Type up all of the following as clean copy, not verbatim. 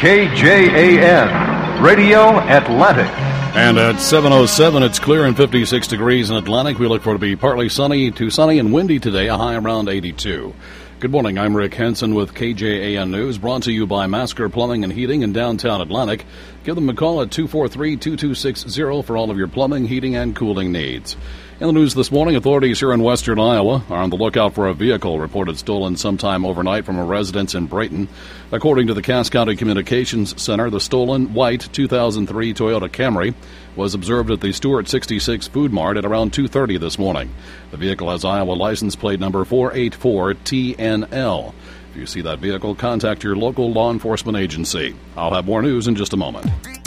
KJAN, Radio Atlantic. And at 7:07, it's clear and 56 degrees in Atlantic. We look for it to be partly sunny to sunny and windy today, a high around 82. Good morning, I'm Rick Henson with KJAN News, brought to you by Masker Plumbing and Heating in downtown Atlantic. Give them a call at 243-2260 for all of your plumbing, heating, and cooling needs. In the news this morning, authorities here in western Iowa are on the lookout for a vehicle reported stolen sometime overnight from a residence in Brayton. According to the Cass County Communications Center, the stolen white 2003 Toyota Camry was observed at the Stewart 66 Food Mart at around 2:30 this morning. The vehicle has Iowa license plate number 484TNL. If you see that vehicle, contact your local law enforcement agency. I'll have more news in just a moment.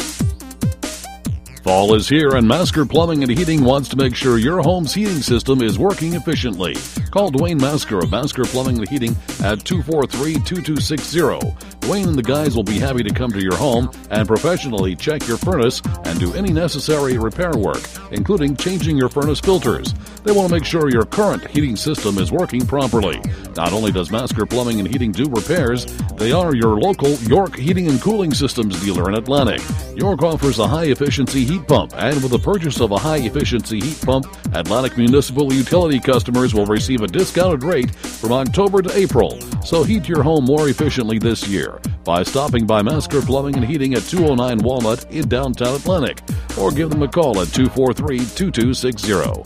Fall is here, and Masker Plumbing and Heating wants to make sure your home's heating system is working efficiently. Call Dwayne Masker of Masker Plumbing and Heating at 243-2260. Dwayne and the guys will be happy to come to your home and professionally check your furnace and do any necessary repair work, including changing your furnace filters. They want to make sure your current heating system is working properly. Not only does Masker Plumbing and Heating do repairs, they are your local York Heating and Cooling Systems dealer in Atlantic. York offers a high-efficiency heat pump, and with the purchase of a high-efficiency heat pump, Atlantic Municipal Utility customers will receive a discounted rate from October to April. So heat your home more efficiently this year by stopping by Masker Plumbing and Heating at 209 Walnut in downtown Atlantic, or give them a call at 243-2260.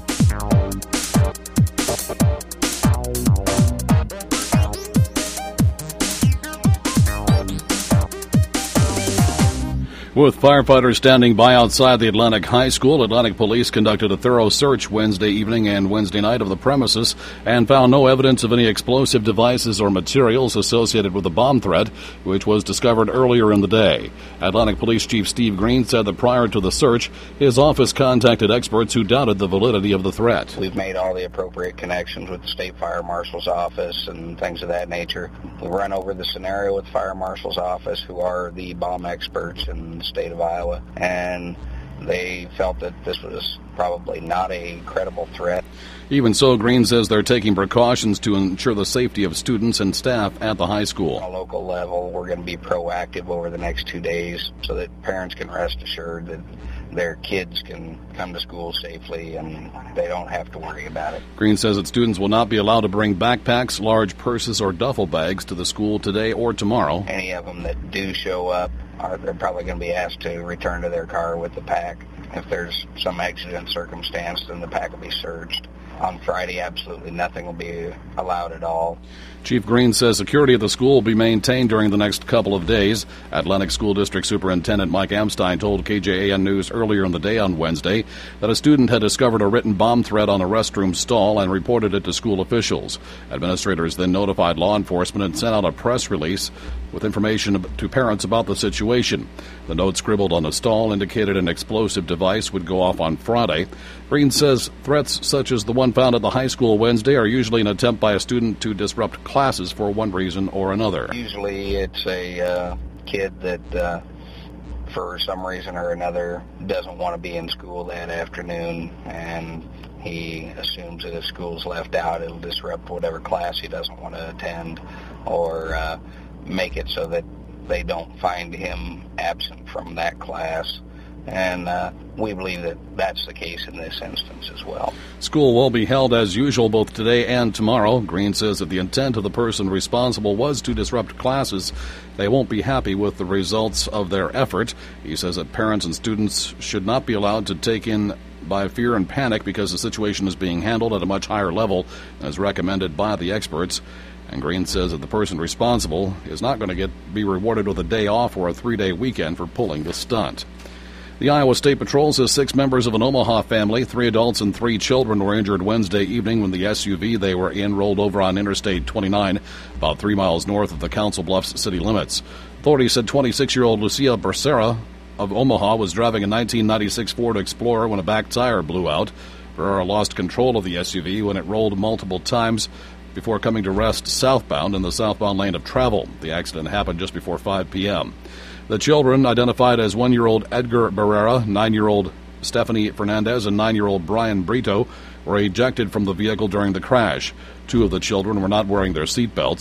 With firefighters standing by outside the Atlantic High School, Atlantic Police conducted a thorough search Wednesday evening and Wednesday night of the premises and found no evidence of any explosive devices or materials associated with the bomb threat, which was discovered earlier in the day. Atlantic Police Chief Steve Green said that prior to the search, his office contacted experts who doubted the validity of the threat. We've made all the appropriate connections with the State Fire Marshal's office and things of that nature. We've run over the scenario with the Fire Marshal's office, who are the bomb experts in state of Iowa, and they felt that this was probably not a credible threat. Even so, Green says they're taking precautions to ensure the safety of students and staff at the high school. On a local level, we're going to be proactive over the next 2 days so that parents can rest assured that their kids can come to school safely and they don't have to worry about it. Green says that students will not be allowed to bring backpacks, large purses, or duffel bags to the school today or tomorrow. Any of them that do show up, they're probably going to be asked to return to their car with the pack. If there's some accident circumstance, then the pack will be searched. On Friday, absolutely nothing will be allowed at all. Chief Green says security at the school will be maintained during the next couple of days. Atlantic School District Superintendent Mike Amstein told KJAN News earlier in the day on Wednesday that a student had discovered a written bomb threat on a restroom stall and reported it to school officials. Administrators then notified law enforcement and sent out a press release with information to parents about the situation. The note scribbled on the stall indicated an explosive device would go off on Friday. Green says threats such as the one found at the high school Wednesday are usually an attempt by a student to disrupt classes for one reason or another. Usually it's a kid that for some reason or another doesn't want to be in school that afternoon, and he assumes that if school's left out, it'll disrupt whatever class he doesn't want to attend, or make it so that they don't find him absent from that class. And we believe that that's the case in this instance as well. School will be held as usual both today and tomorrow. Green says that the intent of the person responsible was to disrupt classes. They won't be happy with the results of their effort. He says that parents and students should not be allowed to take in by fear and panic because the situation is being handled at a much higher level as recommended by the experts. And Green says that the person responsible is not going to be rewarded with a day off or a 3-day weekend for pulling the stunt. The Iowa State Patrol says 6 members of an Omaha family, 3 adults and 3 children, were injured Wednesday evening when the SUV they were in rolled over on Interstate 29, about 3 miles north of the Council Bluffs city limits. Authorities said 26-year-old Lucia Becerra of Omaha was driving a 1996 Ford Explorer when a back tire blew out. Becerra lost control of the SUV when it rolled multiple times before coming to rest southbound in the southbound lane of travel. The accident happened just before 5 p.m. The children, identified as 1-year-old Edgar Barrera, 9-year-old Stephanie Fernandez, and 9-year-old Brian Brito, were ejected from the vehicle during the crash. 2 of the children were not wearing their seat belts.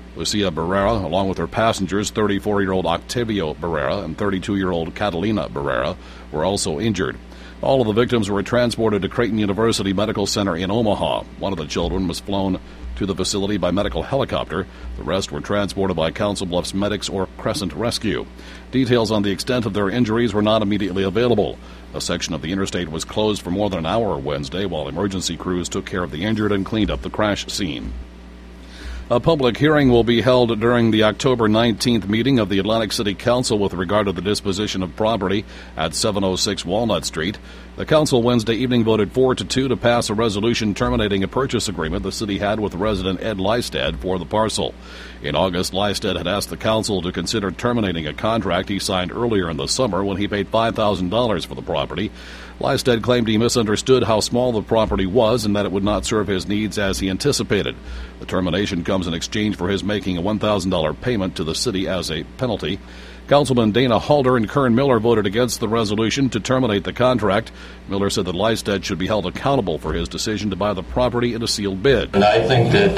Lucia Barrera, along with her passengers, 34-year-old Octavio Barrera and 32-year-old Catalina Barrera, were also injured. All of the victims were transported to Creighton University Medical Center in Omaha. One of the children was flown to the facility by medical helicopter. The rest were transported by Council Bluffs Medics or Crescent Rescue. Details on the extent of their injuries were not immediately available. A section of the interstate was closed for more than an hour Wednesday while emergency crews took care of the injured and cleaned up the crash scene. A public hearing will be held during the October 19th meeting of the Atlantic City Council with regard to the disposition of property at 706 Walnut Street. The council Wednesday evening voted 4-2 to pass a resolution terminating a purchase agreement the city had with resident Ed Lystad for the parcel. In August, Lystad had asked the council to consider terminating a contract he signed earlier in the summer when he paid $5,000 for the property. Lystad claimed he misunderstood how small the property was and that it would not serve his needs as he anticipated. The termination comes in exchange for his making a $1,000 payment to the city as a penalty. Councilman Dana Halder and Kern Miller voted against the resolution to terminate the contract. Miller said that Lystad should be held accountable for his decision to buy the property in a sealed bid. And I think that,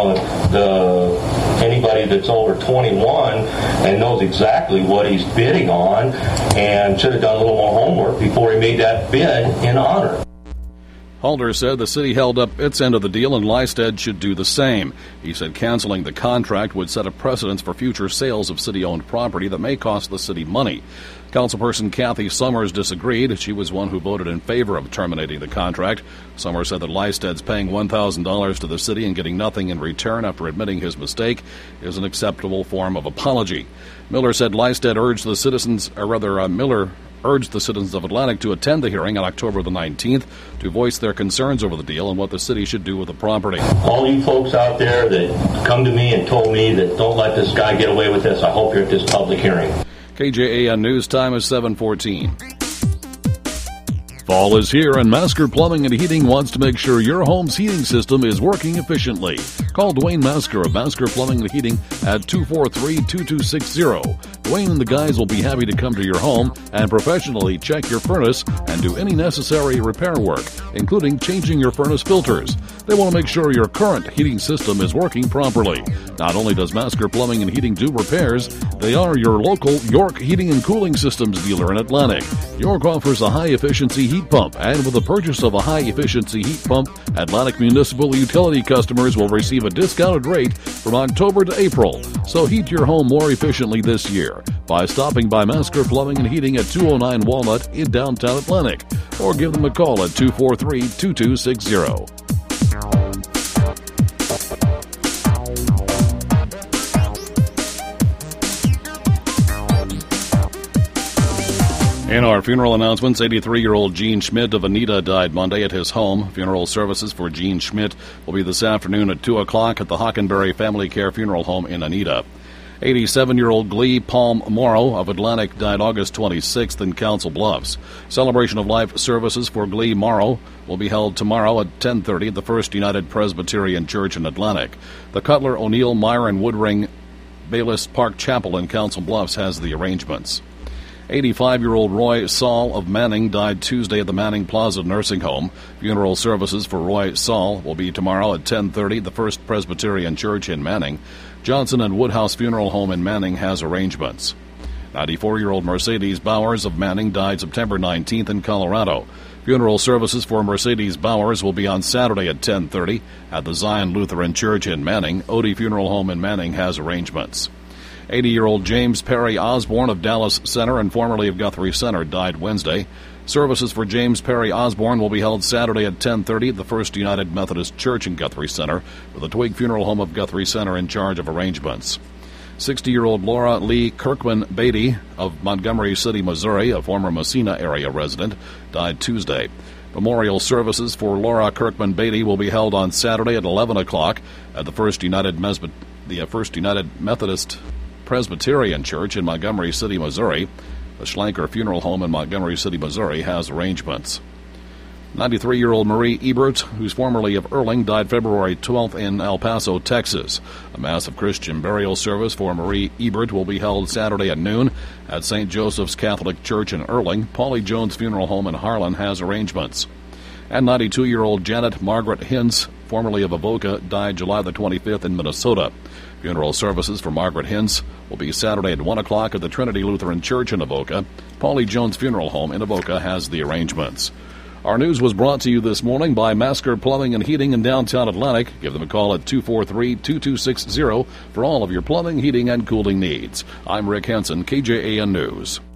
anybody that's over 21 and knows exactly what he's bidding on and should have done a little more homework before he made that bid in honor. Halder said the city held up its end of the deal and Lystad should do the same. He said canceling the contract would set a precedence for future sales of city-owned property that may cost the city money. Councilperson Kathy Summers disagreed. She was one who voted in favor of terminating the contract. Summers said that Lystad's paying $1,000 to the city and getting nothing in return after admitting his mistake is an acceptable form of apology. Miller said Lystad urged the citizens of Atlantic to attend the hearing on October the 19th to voice their concerns over the deal and what the city should do with the property. All you folks out there that come to me and told me that don't let this guy get away with this, I hope you're at this public hearing. KJAN News Time is 7:14. Fall is here, and Masker Plumbing and Heating wants to make sure your home's heating system is working efficiently. Call Dwayne Masker of Masker Plumbing and Heating at 243-2260. Dwayne and the guys will be happy to come to your home and professionally check your furnace and do any necessary repair work, including changing your furnace filters. They want to make sure your current heating system is working properly. Not only does Masker Plumbing and Heating do repairs, they are your local York Heating and Cooling Systems dealer in Atlantic. York offers a high-efficiency heat pump, and with the purchase of a high-efficiency heat pump, Atlantic Municipal Utility customers will receive a discounted rate from October to April. So heat your home more efficiently this year by stopping by Masker Plumbing and Heating at 209 Walnut in downtown Atlantic, or give them a call at 243-2260. In our funeral announcements, 83-year-old Gene Schmidt of Anita died Monday at his home. Funeral services for Gene Schmidt will be this afternoon at 2 o'clock at the Hockenberry Family Care Funeral Home in Anita. 87-year-old Glee Palm Morrow of Atlantic died August 26th in Council Bluffs. Celebration of life services for Glee Morrow will be held tomorrow at 10:30 at the First United Presbyterian Church in Atlantic. The Cutler, O'Neill, Myron, Woodring, Bayless Park Chapel in Council Bluffs has the arrangements. 85-year-old Roy Saul of Manning died Tuesday at the Manning Plaza Nursing Home. Funeral services for Roy Saul will be tomorrow at 10:30 at the First Presbyterian Church in Manning. Johnson and Woodhouse Funeral Home in Manning has arrangements. 94-year-old Mercedes Bowers of Manning died September 19th in Colorado. Funeral services for Mercedes Bowers will be on Saturday at 10:30 at the Zion Lutheran Church in Manning. Odie Funeral Home in Manning has arrangements. 80-year-old James Perry Osborne of Dallas Center and formerly of Guthrie Center died Wednesday. Services for James Perry Osborne will be held Saturday at 10:30 at the First United Methodist Church in Guthrie Center, with the Twig Funeral Home of Guthrie Center in charge of arrangements. 60-year-old Laura Lee Kirkman Beatty of Montgomery City, Missouri, a former Messina area resident, died Tuesday. Memorial services for Laura Kirkman Beatty will be held on Saturday at 11 o'clock at the First United Methodist Presbyterian Church in Montgomery City, Missouri. The Schlenker Funeral Home in Montgomery City, Missouri has arrangements. 93-year-old Marie Ebert, who's formerly of Erling, died February 12th in El Paso, Texas. A massive Christian burial service for Marie Ebert will be held Saturday at noon at St. Joseph's Catholic Church in Erling. Paulie Jones Funeral Home in Harlan has arrangements. And 92-year-old Janet Margaret Hintz, formerly of Avoca, died July the 25th in Minnesota. Funeral services for Margaret Hintz will be Saturday at 1 o'clock at the Trinity Lutheran Church in Avoca. Paulie Jones Funeral Home in Avoca has the arrangements. Our news was brought to you this morning by Masker Plumbing and Heating in downtown Atlantic. Give them a call at 243-2260 for all of your plumbing, heating, and cooling needs. I'm Rick Henson, KJAN News.